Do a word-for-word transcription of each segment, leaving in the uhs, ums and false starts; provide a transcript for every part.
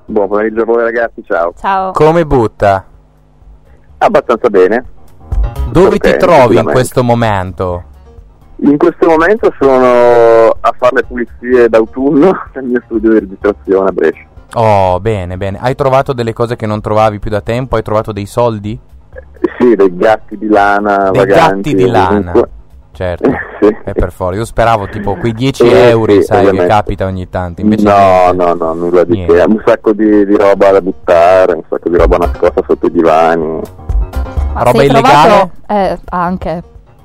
Buon pomeriggio a voi ragazzi, ciao. Ciao. Come butta? Abbastanza bene. Dove Okay, ti trovi in questo momento? In questo momento sono a fare le pulizie d'autunno nel mio studio di registrazione a Brescia. Oh, bene, bene. Hai trovato delle cose che non trovavi più da tempo? Hai trovato dei soldi? Eh, sì, dei gatti di lana Dei vaganti. gatti di lana. Ovunque. Certo, Sì. è per forza. Io speravo tipo quei dieci Eh, euro, sì, sai, ovviamente. che capita ogni tanto. Invece No, niente. no, no, nulla di Niente. che. Un sacco di, di roba da buttare, un sacco di roba nascosta sotto i divani. Ma Roba sei illegale? trovato- Eh, anche.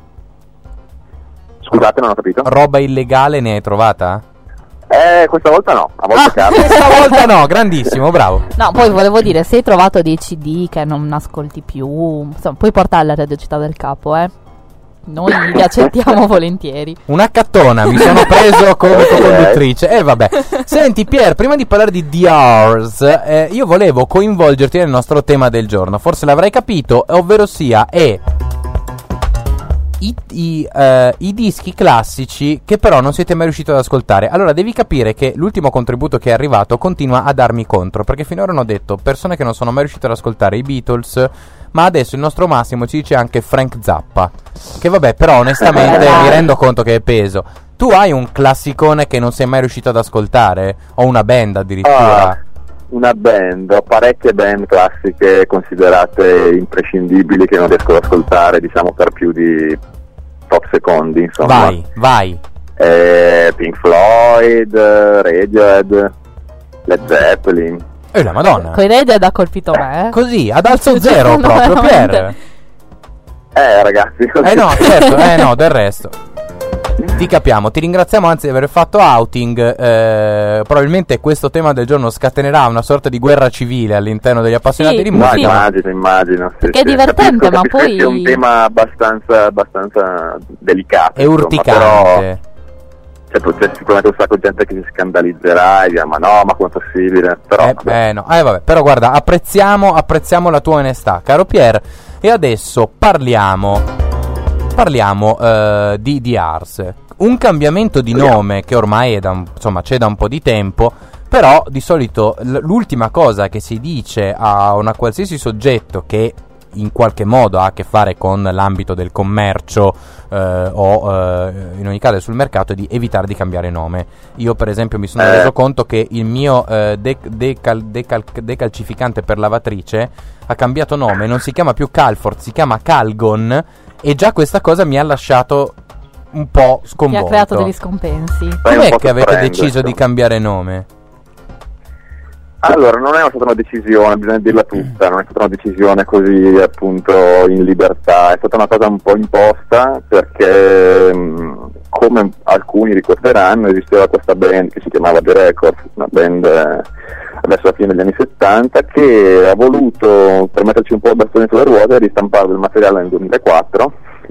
Scusate, non ho capito. Roba illegale ne hai trovata? Eh, questa volta no, a volte capita. Questa volta no, grandissimo, bravo. No, poi volevo dire, se hai trovato dei C D che non ascolti più, insomma, puoi portarli alla Radio Città del Capo, eh. Noi li accettiamo volentieri. Una cattona, mi sono preso come conduttrice. E eh, vabbè. Senti Pier, prima di parlare di D Rs, eh, io volevo coinvolgerti nel nostro tema del giorno. Forse l'avrai capito, ovvero sia è I, i, eh, i dischi classici che però non siete mai riusciti ad ascoltare. Allora devi capire che l'ultimo contributo che è arrivato continua a darmi contro, perché finora hanno detto persone che non sono mai riuscite ad ascoltare i Beatles, ma adesso il nostro Massimo ci dice anche Frank Zappa, che vabbè, però onestamente mi rendo conto che è peso. Tu hai un classicone che non sei mai riuscito ad ascoltare? O una band addirittura? Ah, una band, ho parecchie band classiche considerate imprescindibili che non riesco ad ascoltare, diciamo, per più di tot secondi, insomma. Vai, vai. Eh, Pink Floyd, Radiohead, Led Zeppelin. E la Madonna. Coi Radiohead ha colpito me, eh. Così, ad alzo zero No, proprio, Pier. veramente. Eh, ragazzi. Eh no, certo, eh no, del resto. Ti capiamo, ti ringraziamo anzi di aver fatto outing. eh, Probabilmente questo tema del giorno scatenerà una sorta di guerra civile all'interno degli appassionati Sì, di No, musica. sì. immagino, immagino. Sì, Perché è sì. divertente, Capisco- ma capisco che poi- sia un tema abbastanza, abbastanza delicato. È insomma, urticante. Però cioè, c'è sicuramente un sacco di gente che si scandalizzerà e dirà ma no, ma come è possibile? Però Eh, vabbè. eh, no, eh vabbè, però guarda, apprezziamo, apprezziamo la tua onestà, caro Pier. E adesso parliamo Parliamo eh, di D Rs. Un cambiamento di nome che ormai è da un- insomma, c'è da un po' di tempo. Però di solito l- l'ultima cosa che si dice a una qualsiasi soggetto che in qualche modo ha a che fare con l'ambito del commercio eh, o eh, in ogni caso sul mercato è di evitare di cambiare nome. Io per esempio mi sono Eh. reso conto che il mio eh, dec- decal- decal- decalcificante per lavatrice ha cambiato nome, non si chiama più Calfort, si chiama Calgon, e già questa cosa mi ha lasciato un po' Ti ha sconvolto. creato degli scompensi. Fai un Com'è po' che avete sorprendere, deciso di insomma. cambiare nome? Allora, non è stata una decisione, bisogna dirla tutta, non è stata una decisione così appunto in libertà, è stata una cosa un po' imposta perché mh, come alcuni ricorderanno esisteva questa band che si chiamava The Records, una band eh, verso la fine degli anni settanta che ha voluto, per metterci un po' il bastone sulle ruote, ristampare del materiale nel duemilaquattro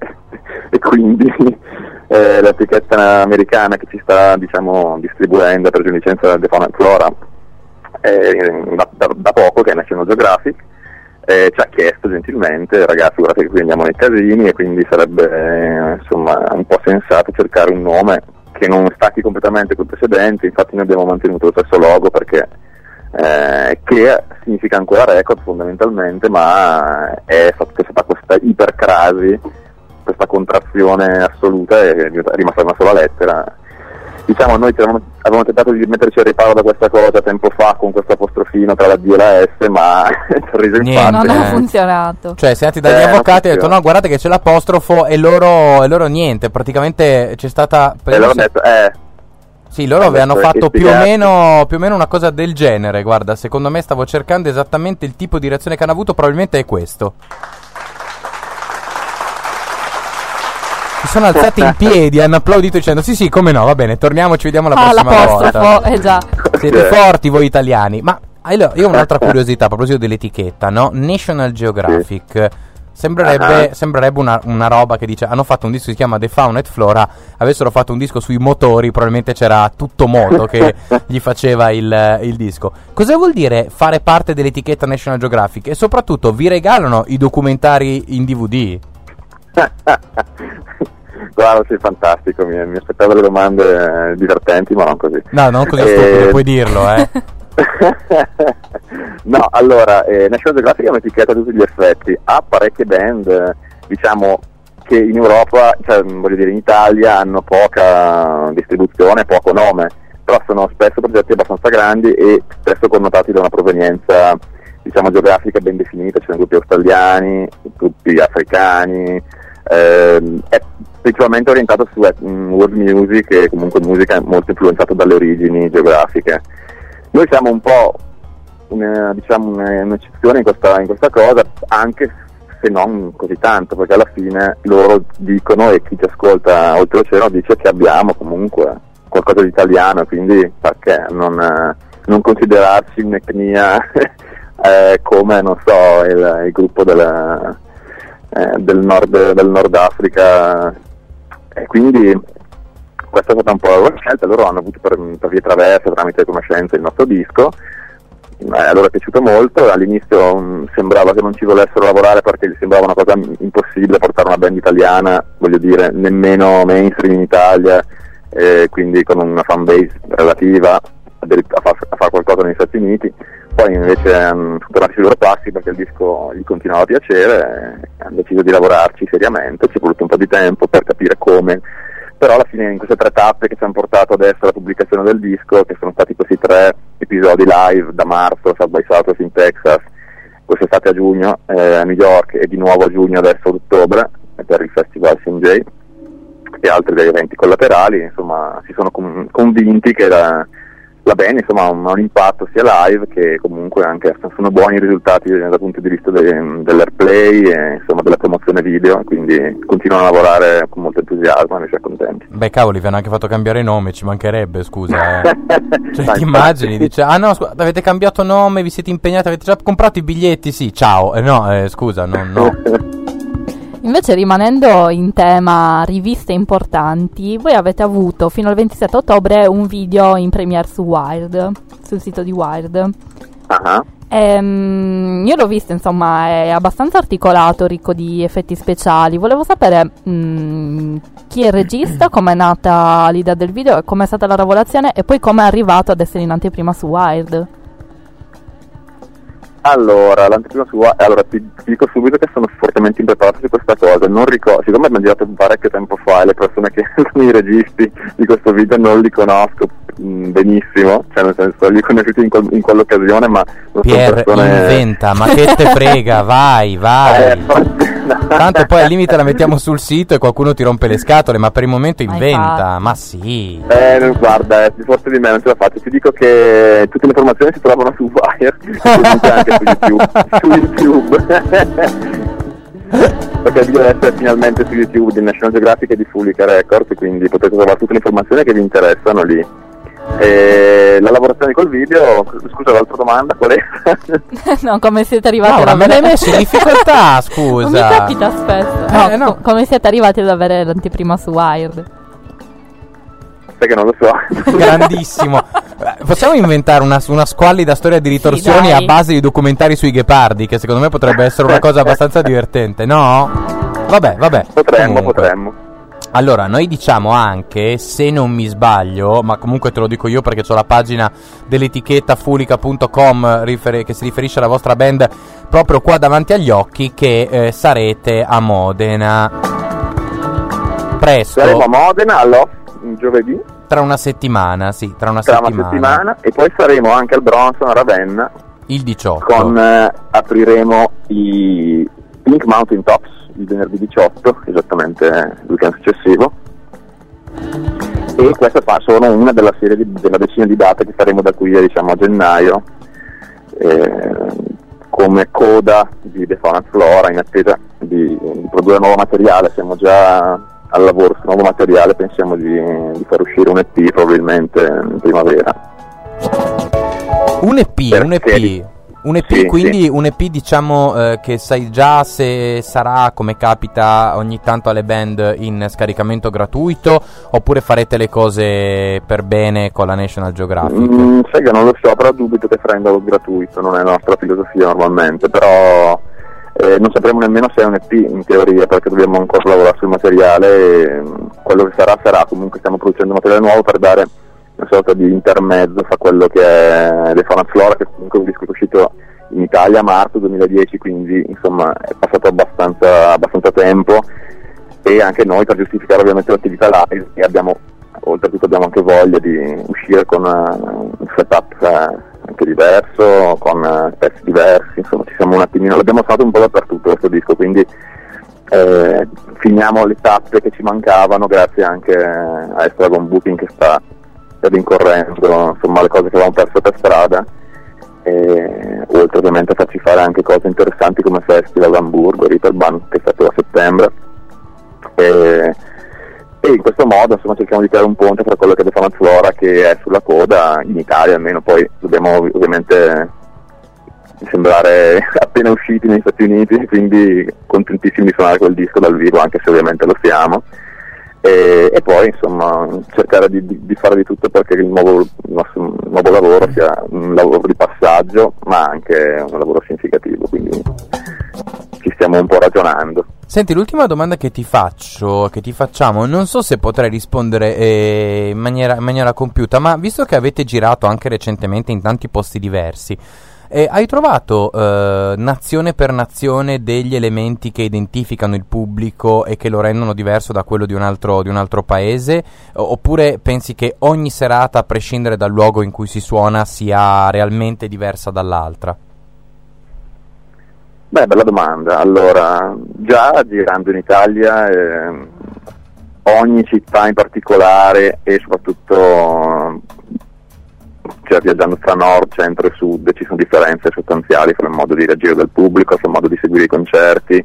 e quindi eh, l'etichetta americana che ci sta diciamo distribuendo per licenza di Fauna e Flora eh, da, da, da poco, che è National Geographic, eh, ci ha chiesto gentilmente ragazzi guardate che qui andiamo nei casini e quindi sarebbe eh, insomma un po' sensato cercare un nome che non stacchi completamente col precedente. Infatti noi abbiamo mantenuto lo stesso logo perché eh, che significa ancora record fondamentalmente, ma è stata, è stata questa ipercrasi, questa contrazione assoluta e è rimasta una sola lettera. Diciamo noi avevamo, avevamo tentato di metterci al riparo da questa cosa tempo fa con questo apostrofino tra la D e la S, ma ci ha reso in Niente. parte. Non ha eh. funzionato. Cioè, siamo andati dagli Eh, non avvocati e hanno detto funziona. no, guardate che c'è l'apostrofo e loro, e loro niente, praticamente c'è stata... E loro hanno detto, eh, Sì, loro hanno avevano detto, fatto "Sti più o, cazzi". meno, più o meno una cosa del genere. Guarda, secondo me stavo cercando esattamente il tipo di reazione che hanno avuto, probabilmente è questo. Si sono alzati in piedi, hanno applaudito dicendo sì sì, come no, va bene, torniamo, ci vediamo la Ah, prossima volta. l'apostrofo, eh già. Siete Ok. forti voi italiani. Ma allora, io ho un'altra curiosità a proposito dell'etichetta, no? National Geographic. Sembrerebbe, Ah. sembrerebbe una, una roba che dice hanno fatto un disco che si chiama The Fauna et Flora, avessero fatto un disco sui motori probabilmente c'era tutto moto che gli faceva il, il disco. Cosa vuol dire fare parte dell'etichetta National Geographic? E soprattutto vi regalano i documentari in D V D? Guarda, sei fantastico, mi, mi aspettavo delle domande eh, divertenti, ma non così. No, non così Eh, stupide, puoi dirlo, eh. No, allora, eh, National Geographic è un'etichetta a tutti gli effetti, ha parecchie band, eh, diciamo che in Europa, cioè voglio dire in Italia hanno poca distribuzione, poco nome, però sono spesso progetti abbastanza grandi e spesso connotati da una provenienza, diciamo, geografica ben definita. Ci sono gruppi australiani, gruppi africani, ehm, è principalmente orientato su eh, world music e comunque musica molto influenzata dalle origini geografiche. Noi siamo un po' una, diciamo, una, un'eccezione in questa, in questa cosa, anche se non così tanto, perché alla fine loro dicono, e chi ci ascolta oltreoceano dice che abbiamo comunque qualcosa di italiano, quindi perché non, eh, non considerarci un'etnia eh, come, non so, il, il gruppo della, eh, del, nord, del Nord Africa, e quindi questa è stata un po' la scelta. Loro hanno avuto per, per vie traverse, tramite conoscenze, il nostro disco. Eh, a loro è piaciuto molto. All'inizio mh, sembrava che non ci volessero lavorare perché gli sembrava una cosa impossibile portare una band italiana, voglio dire, nemmeno mainstream in Italia, eh, quindi con una fan base relativa a, a fare far qualcosa negli Stati Uniti. Poi invece hanno tornato sui loro passi perché il disco gli continuava a piacere e hanno deciso di lavorarci seriamente. Ci è voluto un po' di tempo per capire come, però alla fine in queste tre tappe che ci hanno portato adesso alla pubblicazione del disco, che sono stati questi tre episodi live da marzo, South by Southwest in Texas, quest'estate a giugno eh, a New York e di nuovo a giugno adesso ad ottobre per il festival C M J e altri degli eventi collaterali, insomma si sono com- convinti che la, la band insomma ha un, un impatto sia live che comunque anche sono buoni i risultati dal punto di vista de- dell'airplay e insomma della promozione video, quindi continuano a lavorare con molto entusiasmo e ne siamo contenti. Beh cavoli, vi hanno anche fatto cambiare nome, ci mancherebbe, scusa eh. Cioè ti immagini, dice ah no scusa, avete cambiato nome, vi siete impegnati, avete già comprato i biglietti, sì, ciao, eh, no eh, scusa, no, no. Invece rimanendo in tema riviste importanti, voi avete avuto fino al ventisette ottobre un video in premiere su Wired, sul sito di Wired. Uh-huh. Ehm, io l'ho visto, insomma, è abbastanza articolato, ricco di effetti speciali. Volevo sapere mh, chi è il regista, com'è nata l'idea del video, com'è stata la lavorazione e poi com'è arrivato ad essere in anteprima su Wired. Allora, l'anteprima su allora ti, ti dico subito che sono fortemente impreparato su questa cosa, non ricordo, siccome mi hanno girato parecchio tempo fa e le persone che sono i registi di questo video non li conosco mh, benissimo, cioè nel senso li ho conosciuti in, quel, in quell'occasione, ma non Pier, sono persone... inventa, ma che te frega, vai, vai. Eh, forse, no. Tanto poi al limite la mettiamo sul sito e qualcuno ti rompe le scatole, ma per il momento Ma inventa, infatti. ma sì. Eh, non, guarda, eh, forse di me non ce la faccio, ti dico che tutte le informazioni si trovano su Wire, comunque anche su YouTube, su YouTube. Perché il video deve essere finalmente su YouTube di National Geographic e di Fulica Records, quindi potete trovare tutte le informazioni che vi interessano lì. E la lavorazione col video, scusa, l'altra domanda qual è? No, come siete arrivati Laura, ad me avere... l'hai messo in difficoltà, scusa. Non mi capita spesso. No, Eh, no. co- come siete arrivati ad avere l'anteprima su Wired? Perché non lo so. Grandissimo. Eh, Possiamo inventare una, una squallida storia di ritorsioni Sì, a dai. base di documentari sui ghepardi, che secondo me potrebbe essere una cosa abbastanza divertente, no? Vabbè, vabbè. Potremmo, Comunque. potremmo. Allora, noi diciamo anche, se non mi sbaglio, ma comunque te lo dico io perché c'ho la pagina dell'etichetta fulica punto com rifer- che si riferisce alla vostra band proprio qua davanti agli occhi, che eh, sarete a Modena presto. Saremo a Modena all'off giovedì, Tra una settimana, sì, tra una tra settimana. una settimana, e poi saremo anche al Bronson a Ravenna Il diciotto. con eh, apriremo i Pink Mountain Tops il venerdì diciotto, esattamente il weekend successivo, e queste fa- sono una della serie di, della decina di date che faremo da qui a, diciamo, a gennaio, eh, come coda di The Fauna and Flora, in attesa di, di produrre nuovo materiale. Siamo già al lavoro su nuovo materiale, pensiamo di, di far uscire un E P probabilmente in primavera. Un E P, un E P. Perché- Un E P, Sì, quindi sì. un E P diciamo eh, che sai già se sarà, come capita ogni tanto alle band, in scaricamento gratuito, oppure farete le cose per bene con la National Geographic? Mm, sai che non lo so, però dubito che farà in download gratuito, non è la nostra filosofia normalmente, però eh, non sapremo nemmeno se è un E P in teoria, perché dobbiamo ancora lavorare sul materiale e mm, quello che sarà sarà. Comunque stiamo producendo materiale nuovo per dare una sorta di intermezzo fra quello che è The Fauna Flora, che è comunque un disco che è uscito in Italia a marzo duemiladieci, quindi insomma è passato abbastanza, abbastanza tempo, e anche noi, per giustificare ovviamente l'attività live, e abbiamo, oltretutto abbiamo anche voglia di uscire con uh, un setup uh, anche diverso, con uh, pezzi diversi, insomma ci siamo un attimino, l'abbiamo fatto un po' dappertutto questo disco, quindi eh, finiamo le tappe che ci mancavano grazie anche a Estragon Booking, che sta rincorrendo insomma le cose che avevamo perso per strada, e oltre ovviamente a farci fare anche cose interessanti come Festival Hamburgo, Reeperbahn, che è stato a settembre, e, e in questo modo insomma cerchiamo di creare un ponte tra quello che è The Fauna Flora, che è sulla coda in Italia almeno, poi dobbiamo ovviamente sembrare appena usciti negli Stati Uniti, quindi contentissimi di suonare quel disco dal vivo, anche se ovviamente lo siamo, e, e poi insomma cercare di, di, di fare di tutto perché il nuovo, il nostro nuovo lavoro sia un lavoro di passaggio ma anche un lavoro significativo, quindi ci stiamo un po' ragionando. Senti, l'ultima domanda che ti faccio, che ti facciamo, non so se potrai rispondere eh, in, maniera, in maniera compiuta, ma visto che avete girato anche recentemente in tanti posti diversi, Eh, hai trovato eh, nazione per nazione degli elementi che identificano il pubblico e che lo rendono diverso da quello di un altro, di un altro paese? O- oppure pensi che ogni serata, a prescindere dal luogo in cui si suona, sia realmente diversa dall'altra? Beh, bella domanda. Allora, già girando in Italia, eh, ogni città in particolare e soprattutto cioè viaggiando tra nord, centro e sud, ci sono differenze sostanziali fra il modo di reagire del pubblico, fra il modo di seguire i concerti,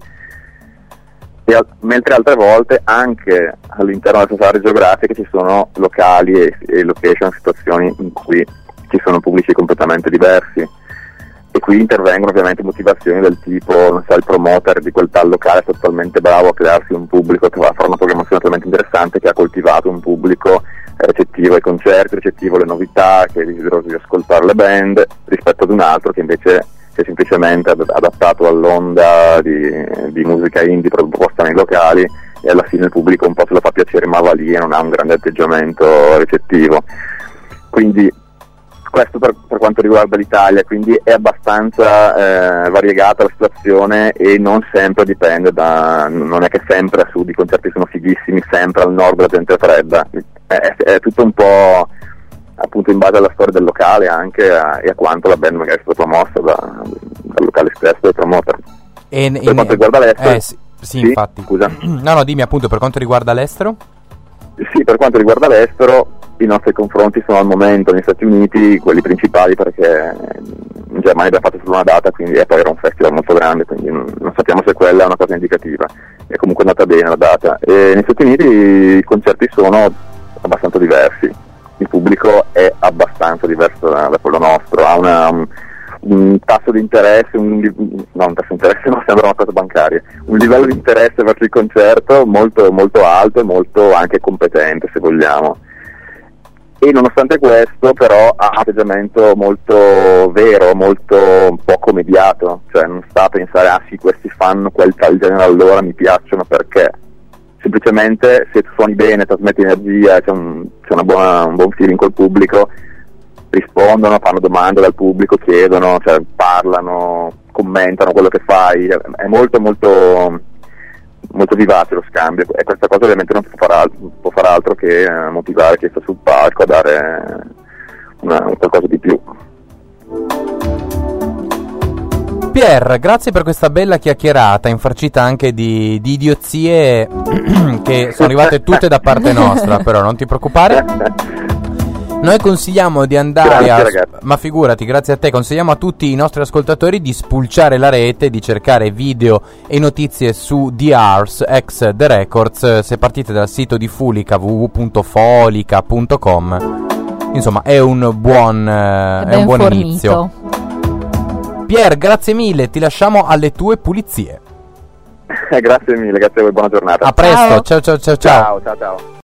e al- mentre altre volte anche all'interno delle stesse aree geografiche ci sono locali e, e location, situazioni in cui ci sono pubblici completamente diversi, e qui intervengono ovviamente motivazioni del tipo, non so, il promoter di quel tal locale è totalmente bravo a crearsi un pubblico che va a fare una programmazione talmente interessante che ha coltivato un pubblico recettivo ai concerti, recettivo alle novità, che è desideroso di ascoltare le band, rispetto ad un altro che invece si è semplicemente ad- adattato all'onda di, di musica indie proposta nei locali, e alla fine il pubblico un po' se lo fa piacere ma va lì e non ha un grande atteggiamento recettivo. Quindi questo per, per quanto riguarda l'Italia, quindi è abbastanza eh, variegata la situazione, e non sempre dipende da, non è che sempre a sud i concerti sono fighissimi, sempre al nord la gente è fredda, è, è tutto un po' appunto in base alla storia del locale anche a, e a quanto la band magari è stata promossa da, dal locale stesso, dai promoter. E, Per quanto riguarda l'estero, eh, sì, sì, sì, infatti. scusa. No, no, dimmi appunto, per quanto riguarda l'estero? Sì, per quanto riguarda l'estero, i nostri confronti sono al momento negli Stati Uniti quelli principali, perché in Germania abbiamo fatto solo una data, quindi e poi era un festival molto grande, quindi non, non sappiamo se quella è una cosa indicativa. È comunque andata bene la data. E negli Stati Uniti i concerti sono abbastanza diversi, il pubblico è abbastanza diverso da, da quello nostro, ha una, un, un tasso di interesse, un, no un tasso di interesse no, sembra una cosa bancaria, un livello di interesse verso il concerto molto, molto alto e molto anche competente, se vogliamo. E nonostante questo però ha un atteggiamento molto vero, molto poco mediato, cioè non sta a pensare ah sì questi fanno quel tal genere allora mi piacciono perché, semplicemente se tu suoni bene, trasmetti energia, c'è, un, c'è una buona, un buon feeling col pubblico, rispondono, fanno domande dal pubblico, chiedono, cioè parlano, commentano quello che fai, è molto molto molto vivace lo scambio, e questa cosa ovviamente non può fare altro, può fare altro che eh, motivare chi sta sul palco a dare una, qualcosa di più. Pier, grazie per questa bella chiacchierata, infarcita anche di, di idiozie che sono arrivate tutte da parte nostra, però non ti preoccupare. Noi consigliamo di andare Grazie, a... Ma figurati, grazie a te. Consigliamo a tutti i nostri ascoltatori di spulciare la rete, di cercare video e notizie su The Ars, ex The Records, se partite dal sito di Fulica, w w w punto folica punto com. Insomma, è un buon, eh, è un buon inizio. Pier, grazie mille, ti lasciamo alle tue pulizie. Grazie mille, grazie a voi, buona giornata. A presto, ciao ciao ciao ciao. Ciao, ciao, ciao.